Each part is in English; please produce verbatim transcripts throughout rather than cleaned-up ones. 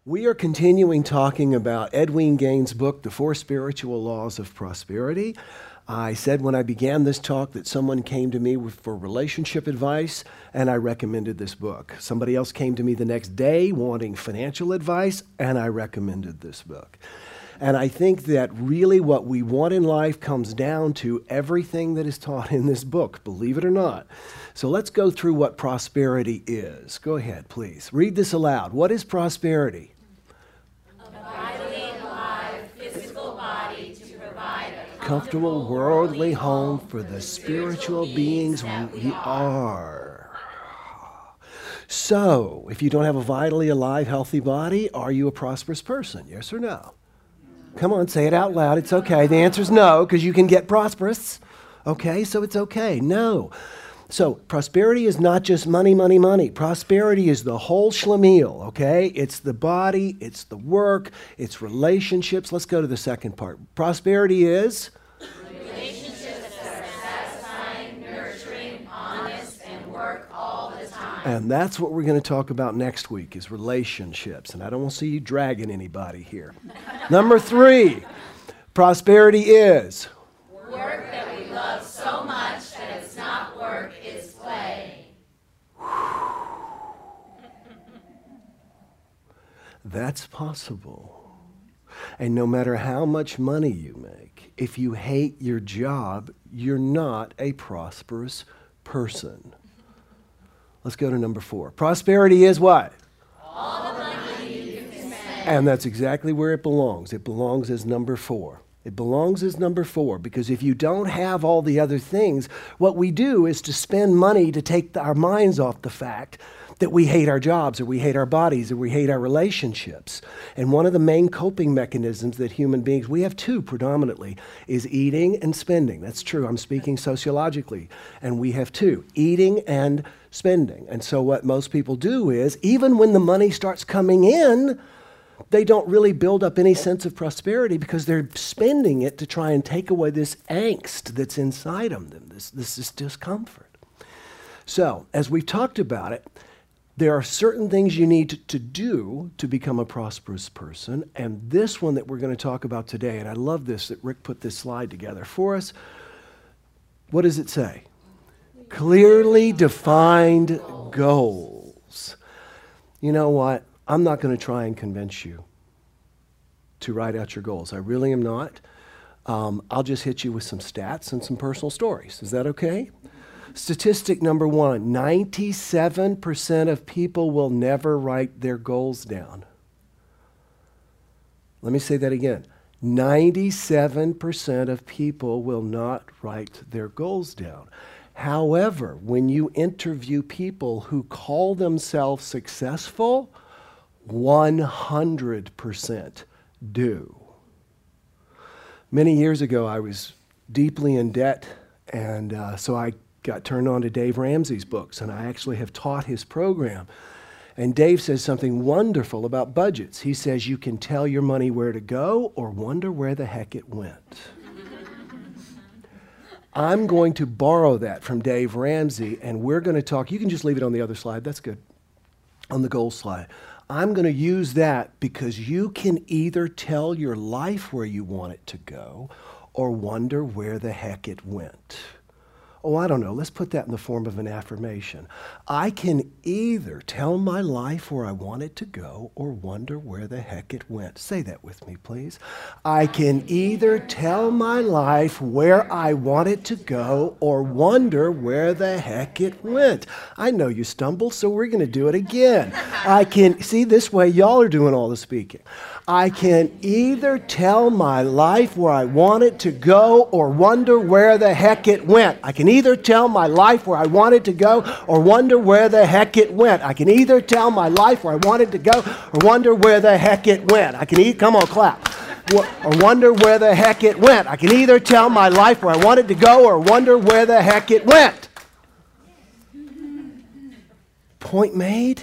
We are continuing talking about Edwene Gaines' book, The Four Spiritual Laws of Prosperity. I said when I began this talk that someone came to me with, for relationship advice, and I recommended this book. Somebody else came to me the next day wanting financial advice, and I recommended this book. And I think that really what we want in life comes down to everything that is taught in this book, believe it or not. So let's go through what prosperity is. Go ahead, please. Read this aloud. What is prosperity? Comfortable worldly home for the spiritual beings we are. So, if you don't have a vitally alive, healthy body, are you a prosperous person? Yes or no? Come on, say it out loud. It's okay. The answer is no, because you can get prosperous. Okay, so it's okay. No. So prosperity is not just money, money, money. Prosperity is the whole schlemiel, okay? It's the body, it's the work, it's relationships. Let's go to the second part. Prosperity is? Relationships that are satisfying, nurturing, honest, and work all the time. And that's what we're going to talk about next week is relationships. And I don't want to see you dragging anybody here. Number three, prosperity is? Work that we love so much that it's not work, it's play. That's possible. And no matter how much money you make, if you hate your job, you're not a prosperous person. Let's go to number four. Prosperity is what? All the money you can spend. And that's exactly where it belongs. It belongs as number four. It belongs as number four because if you don't have all the other things, what we do is to spend money to take our minds off the fact that we hate our jobs or we hate our bodies or we hate our relationships. And one of the main coping mechanisms that human beings, we have two predominantly, is eating and spending. That's true. I'm speaking sociologically. And we have two, eating and spending. And so what most people do is, even when the money starts coming in, they don't really build up any sense of prosperity because they're spending it to try and take away this angst that's inside them, this, this, this discomfort. So, as we've talked about it, there are certain things you need to, to do to become a prosperous person, and this one that we're going to talk about today, and I love this, that Rick put this slide together for us. What does it say? Clearly defined goals. You know what? I'm not going to try and convince you to write out your goals. I really am not. Um, I'll just hit you with some stats and some personal stories. Is that okay? Statistic number one, ninety-seven percent of people will never write their goals down. Let me say that again. ninety-seven percent of people will not write their goals down. However, when you interview people who call themselves successful, one hundred percent do. Many years ago, I was deeply in debt, and uh, so I got turned on to Dave Ramsey's books, and I actually have taught his program. And Dave says something wonderful about budgets. He says you can tell your money where to go or wonder where the heck it went. I'm going to borrow that from Dave Ramsey, and we're going to talk. You can just leave it on the other slide. That's good. On the goal slide. I'm going to use that because you can either tell your life where you want it to go or wonder where the heck it went. Oh, I don't know. Let's put that in the form of an affirmation. I can either tell my life where I want it to go or wonder where the heck it went. Say that with me, please. I can either tell my life where I want it to go or wonder where the heck it went. I know you stumbled, so we're going to do it again. I can, see, this way y'all are doing all the speaking. I can either tell my life where I want it to go or wonder where the heck it went. I can either tell my life where I want it to go or wonder where the heck it went. I can either tell my life where I want it to go or wonder where the heck it went. I can either, come on, clap. Or wonder where the heck it went. I can either tell my life where I want it to go or wonder where the heck it went. Point made.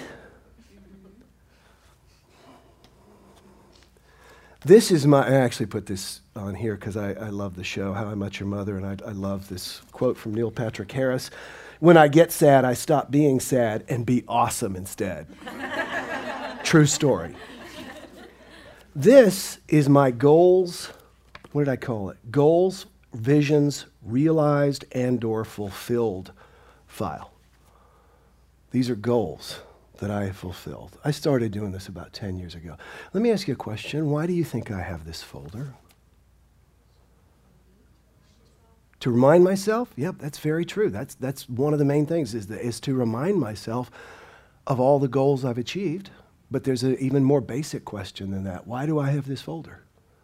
This is my, I actually put this on here because I, I love the show, How I Met Your Mother, and I, I love this quote from Neil Patrick Harris. When I get sad, I stop being sad and be awesome instead. True story. This is my goals, what did I call it? Goals, visions, realized and or fulfilled file. These are goals that I have fulfilled. I started doing this about ten years ago. Let me ask you a question. Why do you think I have this folder? To remind myself? Yep, that's very true. That's, that's one of the main things is, the, is to remind myself of all the goals I've achieved. But there's an even more basic question than that. Why do I have this folder?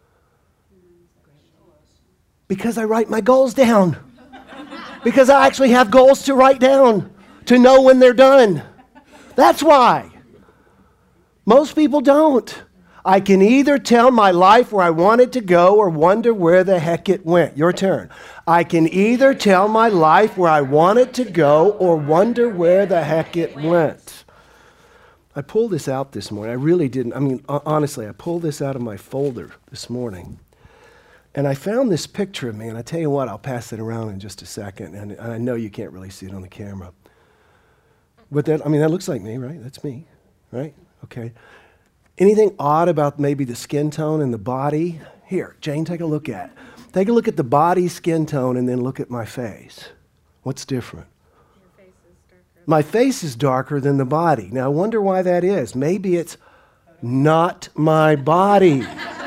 Because I write my goals down. Because I actually have goals to write down, to know when they're done. That's why. Most people don't. I can either tell my life where I want it to go or wonder where the heck it went. Your turn. I can either tell my life where I want it to go or wonder where the heck it went. I pulled this out this morning. I really didn't. I mean, honestly, I pulled this out of my folder this morning. And I found this picture of me, and I tell you what, I'll pass it around in just a second, and I know you can't really see it on the camera. But that, I mean, that looks like me, right? That's me, right? Okay. Anything odd about maybe the skin tone and the body? Here, Jane, take a look at it. Take a look at the body skin tone and then look at my face. What's different? Your face is darker. My face is darker than the body. Now, I wonder why that is. Maybe it's not my body.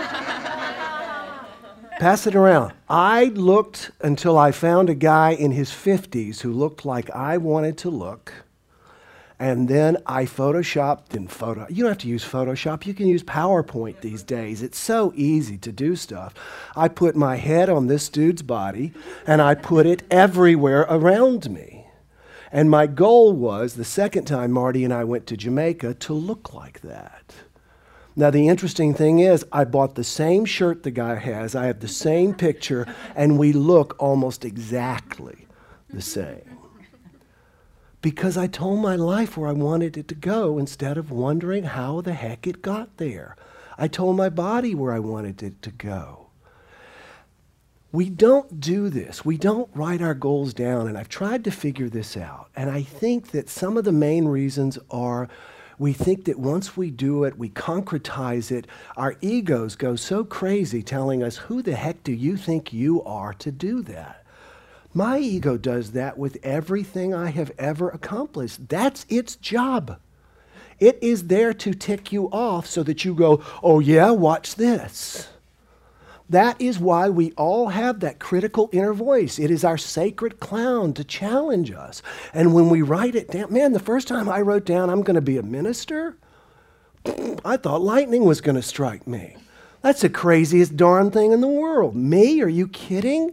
Pass it around. I looked until I found a guy in his fifties who looked like I wanted to look. And then I photoshopped and photo. You don't have to use Photoshop. You can use PowerPoint these days. It's so easy to do stuff. I put my head on this dude's body, and I put it everywhere around me. And my goal was, the second time Marty and I went to Jamaica, to look like that. Now, the interesting thing is, I bought the same shirt the guy has. I have the same picture, and we look almost exactly the same. Because I told my life where I wanted it to go instead of wondering how the heck it got there. I told my body where I wanted it to go. We don't do this. We don't write our goals down, and I've tried to figure this out. And I think that some of the main reasons are we think that once we do it, we concretize it, our egos go so crazy telling us, who the heck do you think you are to do that? My ego does that with everything I have ever accomplished. That's its job. It is there to tick you off so that you go, oh yeah, watch this. That is why we all have that critical inner voice. It is our sacred clown to challenge us. And when we write it down, man, the first time I wrote down I'm going to be a minister, I thought lightning was going to strike me. That's the craziest darn thing in the world. Me? Are you kidding?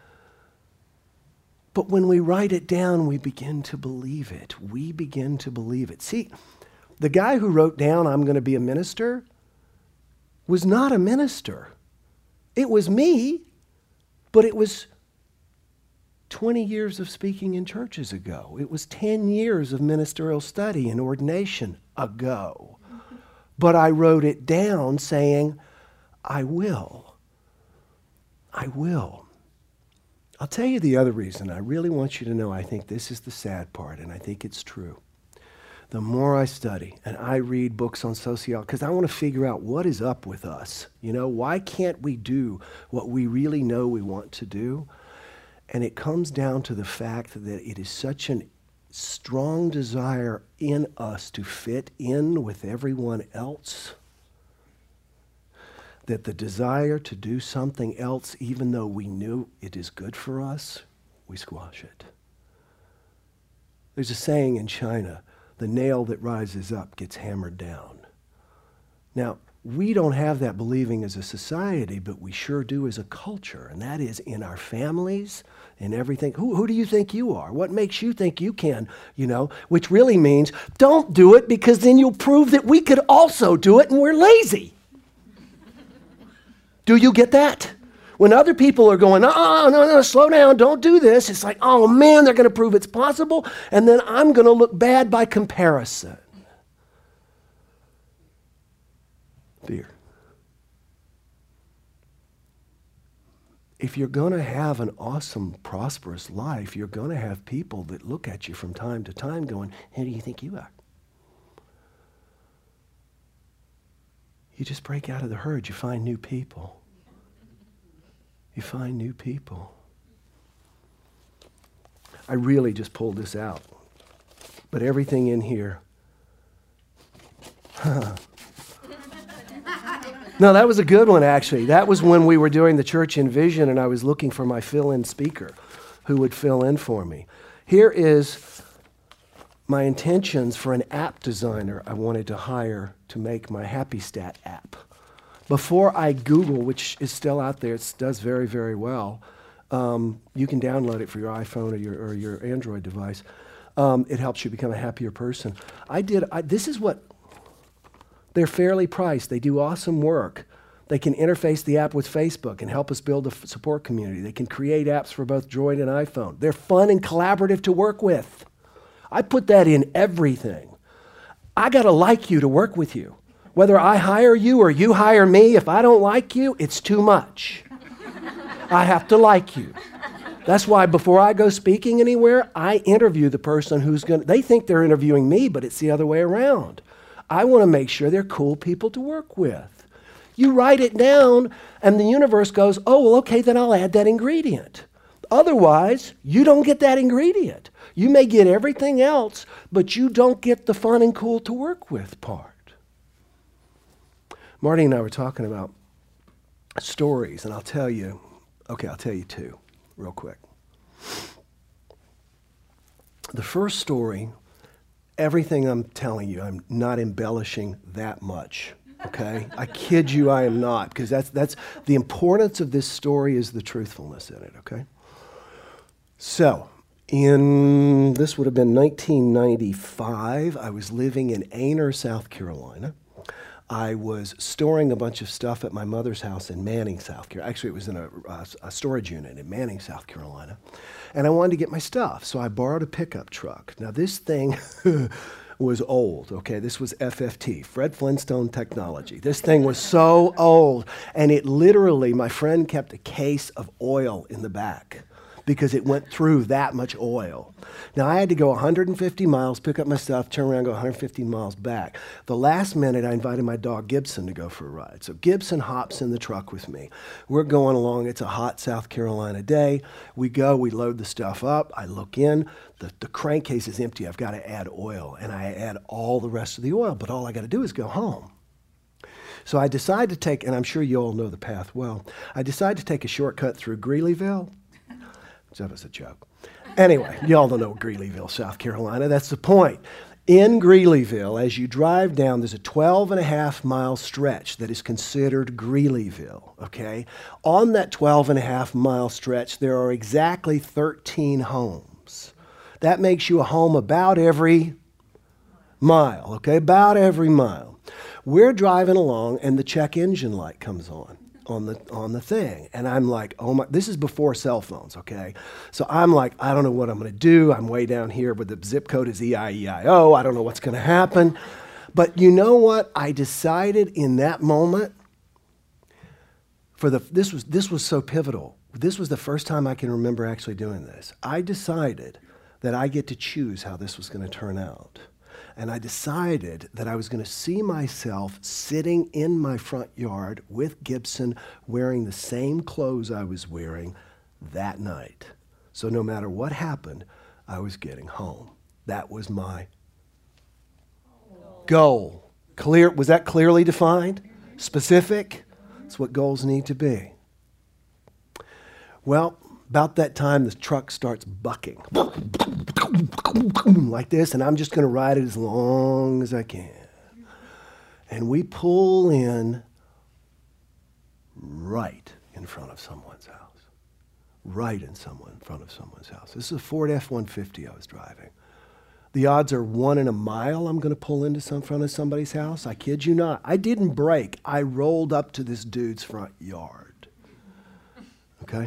But when we write it down, we begin to believe it. We begin to believe it. See, the guy who wrote down, I'm going to be a minister, was not a minister. It was me, but it was twenty years of speaking in churches ago. It was ten years of ministerial study and ordination ago. But I wrote it down saying, I will. I will. I'll tell you the other reason. I really want you to know I think this is the sad part, and I think it's true. The more I study and I read books on sociology, because I want to figure out what is up with us. You know, why can't we do what we really know we want to do? And it comes down to the fact that it is such a strong desire in us to fit in with everyone else, that the desire to do something else, even though we knew it is good for us, we squash it. There's a saying in China, the nail that rises up gets hammered down. Now, we don't have that believing as a society, but we sure do as a culture, and that is in our families and everything. Who, who do you think you are? What makes you think you can, you know, which really means don't do it because then you'll prove that we could also do it and we're lazy. Do you get that? When other people are going, oh, no, no, slow down, don't do this, it's like, oh man, they're going to prove it's possible, and then I'm going to look bad by comparison. Fear. If you're going to have an awesome, prosperous life, you're going to have people that look at you from time to time going, who do you think you are? You just break out of the herd. You find new people. You find new people. I really just pulled this out. But everything in here. Huh. No, that was a good one, actually. That was when we were doing the Church in Vision, and I was looking for my fill-in speaker who would fill in for me. Here is my intentions for an app designer I wanted to hire to make my Happy Stat app. Before I Google, which is still out there, it does very, very well. Um, you can download it for your iPhone or your, or your Android device. Um, it helps you become a happier person. I did, I, this is what, they're fairly priced. They do awesome work. They can interface the app with Facebook and help us build a f- support community. They can create apps for both Droid and iPhone. They're fun and collaborative to work with. I put that in everything. I got to like you to work with you. Whether I hire you or you hire me, if I don't like you, it's too much. I have to like you. That's why before I go speaking anywhere, I interview the person who's going to, they think they're interviewing me, but it's the other way around. I want to make sure they're cool people to work with. You write it down, and the universe goes, oh, well, okay, then I'll add that ingredient. Otherwise, you don't get that ingredient. You may get everything else, but you don't get the fun and cool to work with part. Marty and I were talking about stories, and I'll tell you, okay, I'll tell you two real quick. The first story, everything I'm telling you, I'm not embellishing that much, okay? I kid you, I am not, because that's, that's the importance of this story is the truthfulness in it, okay? So, in, this would have been nineteen ninety-five, I was living in Aner, South Carolina. I was storing a bunch of stuff at my mother's house in Manning, South Carolina. Actually, it was in a, a, a storage unit in Manning, South Carolina. And I wanted to get my stuff, so I borrowed a pickup truck. Now, this thing was old, okay? This was F F T, Fred Flintstone technology. This thing was so old, and it literally, my friend kept a case of oil in the back because it went through that much oil. Now, I had to go one hundred fifty miles, pick up my stuff, turn around, go one hundred fifty miles back. The last minute, I invited my dog Gibson to go for a ride. So Gibson hops in the truck with me. We're going along. It's a hot South Carolina day. We go, we load the stuff up. I look in. The, the crankcase is empty. I've got to add oil, and I add all the rest of the oil, but all I got to do is go home. So I decide to take, and I'm sure you all know the path well, I decide to take a shortcut through Greeleyville. That was a joke. Anyway, y'all don't know Greeleyville, South Carolina. That's the point. In Greeleyville, as you drive down, there's a twelve and a half mile stretch that is considered Greeleyville, okay? On that twelve and a half mile stretch, there are exactly thirteen homes. That makes you a home about every mile, okay? About every mile. We're driving along, and the check engine light comes on. on the on the thing. And I'm like, oh my, this is before cell phones, okay? So I'm like, I don't know what I'm going to do. I'm way down here, but the zip code is E I E I O. I don't know what's going to happen. But you know what? I decided in that moment, for the this was this was so pivotal. This was the first time I can remember actually doing this. I decided that I get to choose how this was going to turn out. And I decided that I was going to see myself sitting in my front yard with Gibson wearing the same clothes I was wearing that night. So no matter what happened, I was getting home. That was my goal. Clear? Was that clearly defined? Specific? That's what goals need to be. Well, about that time, the truck starts bucking like this, and I'm just going to ride it as long as I can. And we pull in right in front of someone's house. Right in someone in front of someone's house. This is a Ford F one fifty I was driving. The odds are one in a mile I'm going to pull into some front of somebody's house. I kid you not. I didn't brake. I rolled up to this dude's front yard. Okay?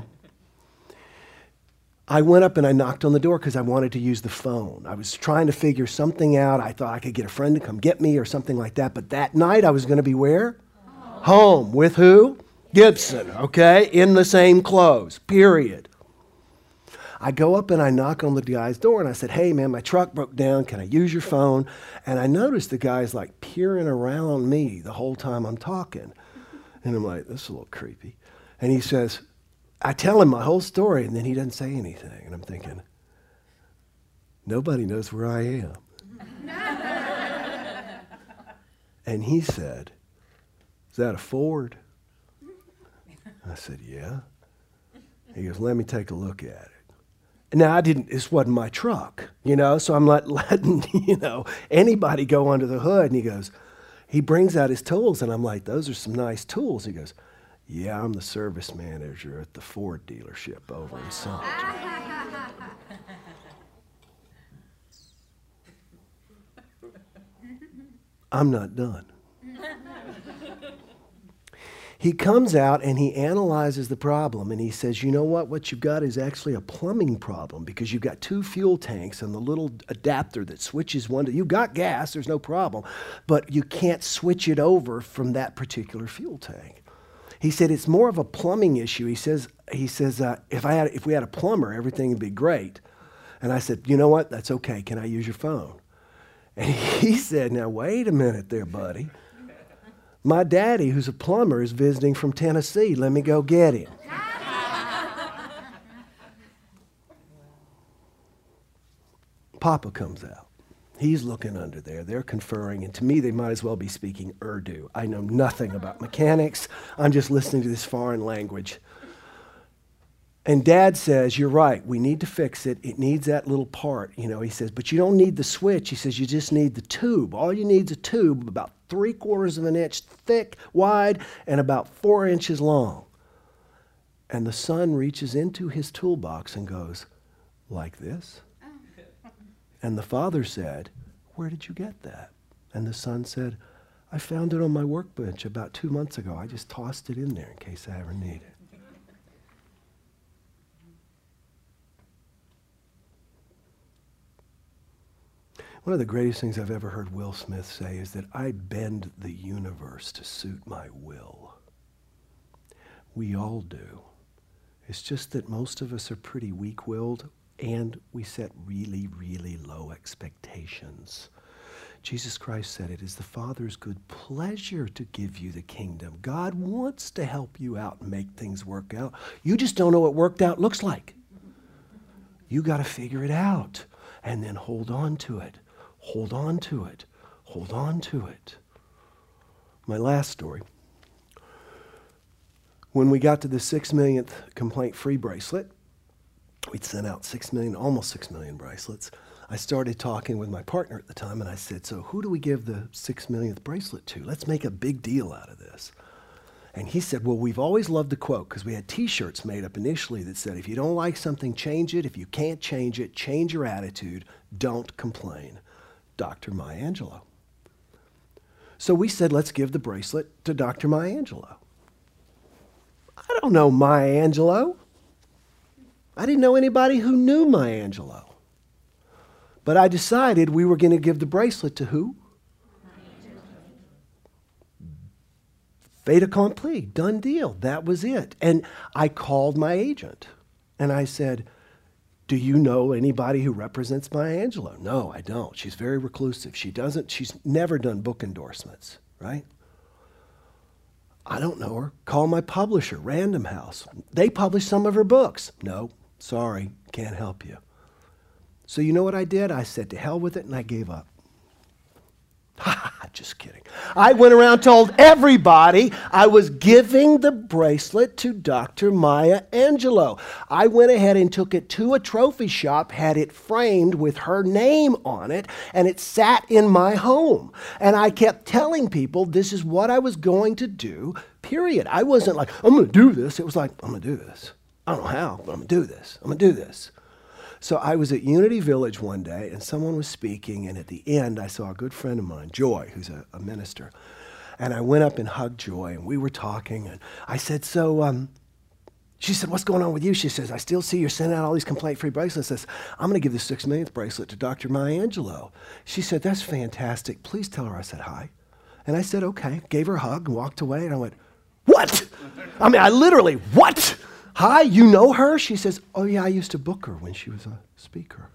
I went up and I knocked on the door because I wanted to use the phone. I was trying to figure something out. I thought I could get a friend to come get me or something like that. But that night I was going to be where? Home. Home. With who? Gibson, okay? In the same clothes, period. I go up and I knock on the guy's door and I said, hey man, my truck broke down. Can I use your phone? And I noticed the guy's like peering around me the whole time I'm talking. And I'm like, this is a little creepy. And he says, I tell him my whole story and then he doesn't say anything. And I'm thinking, nobody knows where I am. And he said, is that a Ford? I said, yeah. He goes, let me take a look at it. Now, I didn't, this wasn't my truck, you know, so I'm not letting, you know, anybody go under the hood. And he goes, he brings out his tools, and I'm like, those are some nice tools. He goes, yeah, I'm the service manager at the Ford dealership over in Summit. I'm not done. He comes out and he analyzes the problem and he says, you know what? What you've got is actually a plumbing problem because you've got two fuel tanks and the little adapter that switches one to, you've got gas, there's no problem, but you can't switch it over from that particular fuel tank. He said it's more of a plumbing issue. He says, he says uh, if, I had, if we had a plumber, everything would be great. And I said, you know what? That's okay. Can I use your phone? And he said, now wait a minute there, buddy. My daddy, who's a plumber, is visiting from Tennessee. Let me go get him. Papa comes out. He's looking under there. They're conferring. And to me, they might as well be speaking Urdu. I know nothing about mechanics. I'm just listening to this foreign language. And Dad says, you're right. We need to fix it. It needs that little part. You know, he says, but you don't need the switch. He says, you just need the tube. All you need is a tube about three quarters of an inch thick, wide, and about four inches long. And the son reaches into his toolbox and goes, like this? And the father said, where did you get that? And the son said, I found it on my workbench about two months ago. I just tossed it in there in case I ever need it. One of the greatest things I've ever heard Will Smith say is that I bend the universe to suit my will. We all do. It's just that most of us are pretty weak-willed and we set really, really low expectations. Jesus Christ said it is the Father's good pleasure to give you the kingdom. God wants to help you out and make things work out. You just don't know what worked out looks like. You got to figure it out and then hold on to it. Hold on to it. Hold on to it. My last story. When we got to the six millionth complaint-free bracelet, we'd sent out six million, almost six million bracelets. I started talking with my partner at the time, and I said, so who do we give the six millionth bracelet to? Let's make a big deal out of this. And he said, well, we've always loved the quote, because we had T-shirts made up initially that said, if you don't like something, change it. If you can't change it, change your attitude. Don't complain. Doctor Maya Angelou. So we said, let's give the bracelet to Doctor Maya Angelou. I don't know Maya Angelou. I didn't know anybody who knew Maya Angelou. But I decided we were going to give the bracelet to who? Fait accompli, done deal. That was it. And I called my agent and I said, do you know anybody who represents Maya Angelou? No, I don't. She's very reclusive. She doesn't, she's never done book endorsements, right? I don't know her. Call my publisher, Random House. They publish some of her books. No, sorry, can't help you. So you know what I did? I said, to hell with it, and I gave up. Just kidding. I went around told everybody I was giving the bracelet to Doctor Maya Angelou. I went ahead and took it to a trophy shop, had it framed with her name on it, and it sat in my home. And I kept telling people this is what I was going to do, period. I wasn't like, I'm going to do this. It was like, I'm going to do this. I don't know how, but I'm going to do this. I'm going to do this. So I was at Unity Village one day, and someone was speaking, and at the end, I saw a good friend of mine, Joy, who's a, a minister. And I went up and hugged Joy, and we were talking, and I said, so, um, she said, what's going on with you? She says, I still see you're sending out all these complaint-free bracelets. I says, I'm going to give the six millionth bracelet to Doctor Maya Angelou. She said, that's fantastic. Please tell her I said hi. And I said, okay. Gave her a hug and walked away, and I went, what? I mean, I literally, what? Hi, you know her? She says, oh yeah, I used to book her when she was a speaker.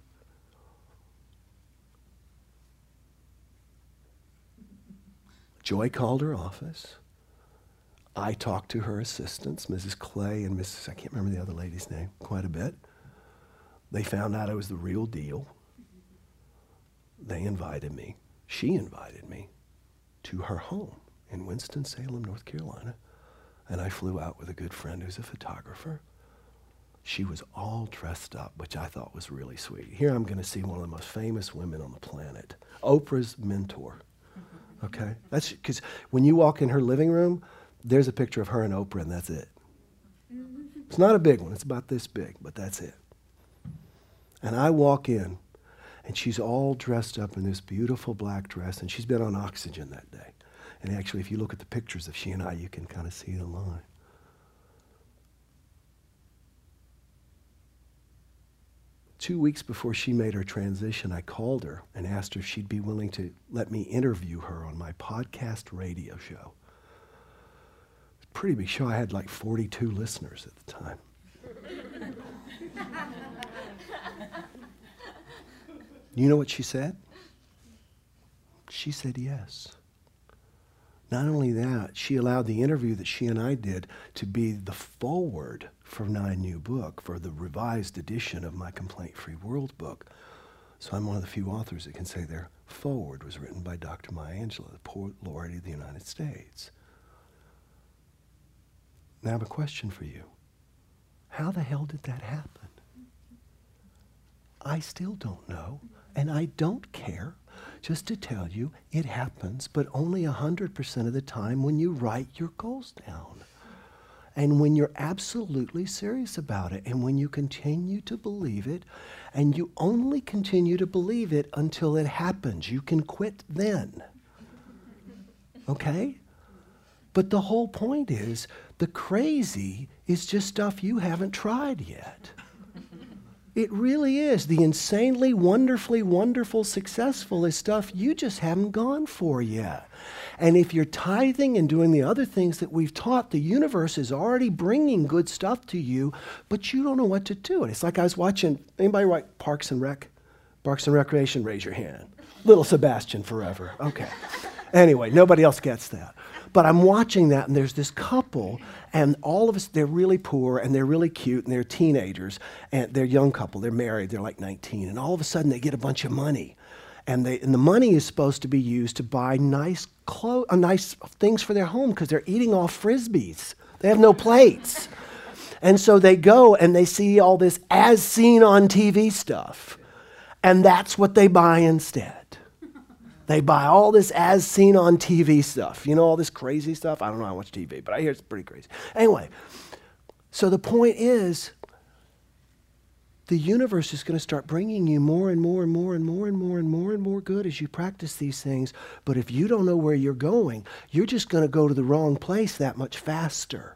Joy called her office. I talked to her assistants, Missus Clay and Missus I can't remember the other lady's name, quite a bit. They found out I was the real deal. They invited me, she invited me to her home in Winston-Salem, North Carolina. And I flew out with a good friend who's a photographer. She was all dressed up, which I thought was really sweet. Here I'm going to see one of the most famous women on the planet, Oprah's mentor. Okay? That's because when you walk in her living room, there's a picture of her and Oprah, and that's it. It's not a big one. It's about this big, but that's it. And I walk in, and she's all dressed up in this beautiful black dress, and she's been on oxygen that day. And actually, if you look at the pictures of she and I, you can kind of see the line. Two weeks before she made her transition, I called her and asked her if she'd be willing to let me interview her on my podcast radio show. It's a pretty big show. I had like forty-two listeners at the time. You know what she said? She said yes. Not only that, she allowed the interview that she and I did to be the foreword for my new book, for the revised edition of my Complaint-Free World book. So I'm one of the few authors that can say their foreword was written by Doctor Maya Angelou, the Poet Laureate of the United States. Now I have a question for you. How the hell did that happen? I still don't know, and I don't care. Just to tell you, it happens, but only one hundred percent of the time when you write your goals down. And when you're absolutely serious about it, and when you continue to believe it, and you only continue to believe it until it happens. You can quit then. Okay? But the whole point is, the crazy is just stuff you haven't tried yet. It really is. The insanely, wonderfully, wonderful, successful is stuff you just haven't gone for yet. And if you're tithing and doing the other things that we've taught, the universe is already bringing good stuff to you, but you don't know what to do. And it's like I was watching, anybody write Parks and Rec? Parks and Recreation, raise your hand. Little Sebastian forever. Okay. Anyway, nobody else gets that. But I'm watching that, and there's this couple, and all of us, they're really poor, and they're really cute, and they're teenagers, and they're a young couple, they're married, they're like nineteen, and all of a sudden they get a bunch of money. And, they, and the money is supposed to be used to buy nice clothes, uh, nice things for their home, because they're eating off Frisbees. They have no plates. And so they go, and they see all this as seen on T V stuff, and that's what they buy instead. They buy all this as seen on T V stuff. You know, all this crazy stuff? I don't know how much T V, but I hear it's pretty crazy. Anyway, so the point is, the universe is going to start bringing you more and more and more and more and more and more and more good as you practice these things. But if you don't know where you're going, you're just going to go to the wrong place that much faster.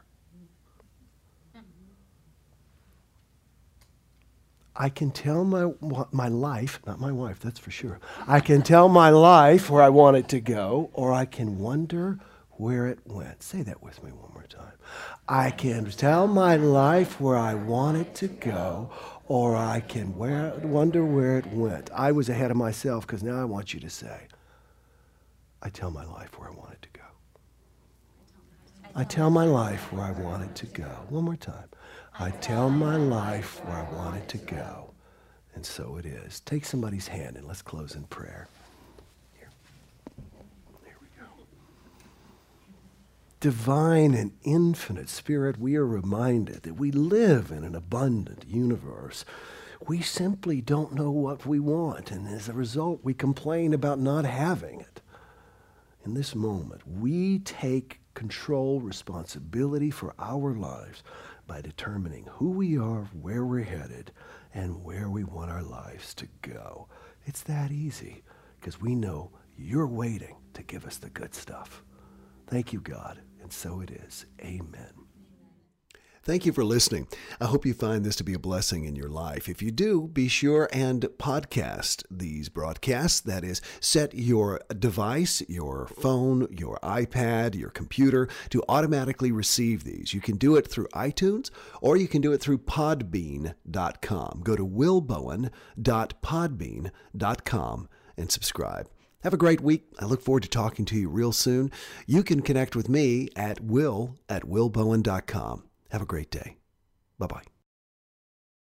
I can tell my my life, not my wife, that's for sure. I can tell my life where I want it to go, or I can wonder where it went. Say that with me one more time. I can tell my life where I want it to go, or I can where, wonder where it went. I was ahead of myself because now I want you to say, I tell my life where I want it to go. I tell my life where I want it to go. One more time. I tell my life where I want it to go. And so it is. Take somebody's hand and let's close in prayer. Here. There we go. Divine and infinite Spirit, we are reminded that we live in an abundant universe. We simply don't know what we want, and as a result, we complain about not having it. In this moment, we take control, responsibility for our lives by determining who we are, where we're headed, and where we want our lives to go. It's that easy, because we know you're waiting to give us the good stuff. Thank you, God, and so it is. Amen. Thank you for listening. I hope you find this to be a blessing in your life. If you do, be sure and podcast these broadcasts. That is, set your device, your phone, your iPad, your computer to automatically receive these. You can do it through iTunes or you can do it through podbean dot com. Go to will bowen dot podbean dot com and subscribe. Have a great week. I look forward to talking to you real soon. You can connect with me at will at will bowen dot com. Have a great day. Bye-bye.